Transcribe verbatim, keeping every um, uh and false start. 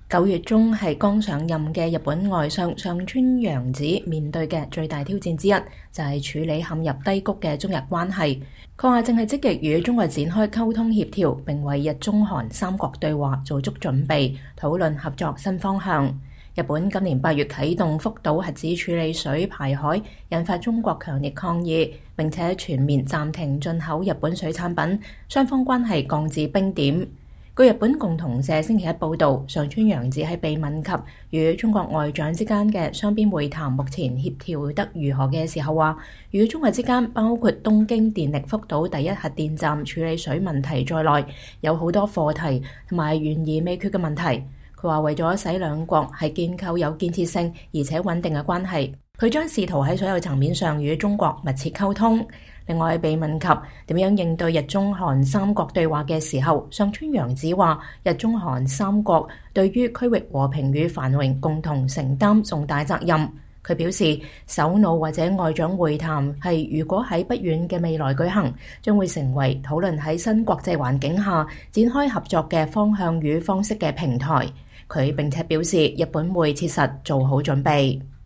九月中係剛上任嘅日本外相上川陽子面對嘅最大挑戰之一，就係處理陷入低谷嘅中日關係。佢話正係積極與中國展開溝通協調，並為日中韓三國對話做足準備，討論合作新方向。日本今年八月啟動福島核子處理水排海，引發中國強烈抗議，並且全面暫停進口日本水產品，雙方關係降至冰點。據日本共同社星期一報導，上川陽子喺被問及與中國外長之間嘅雙邊會談目前協調得如何嘅時候，話與中國之間包括東京電力福島第一核電站處理水問題在內，有好多課題同埋懸而未決嘅問題。佢話為咗使兩國係建構有建設性而且穩定嘅關係，佢將試圖喺所有層面上與中國密切溝通。另外，被問及點樣應對日中韓三國對話嘅時候，上川陽子話：日中韓三國對於區域和平與繁榮共同承擔重大責任。佢表示，首腦或者外長會談係如果喺不遠嘅未來舉行，將會成為討論喺新國際環境下展開合作嘅方向與方式嘅平台。佢並且表示，日本會切實做好準備。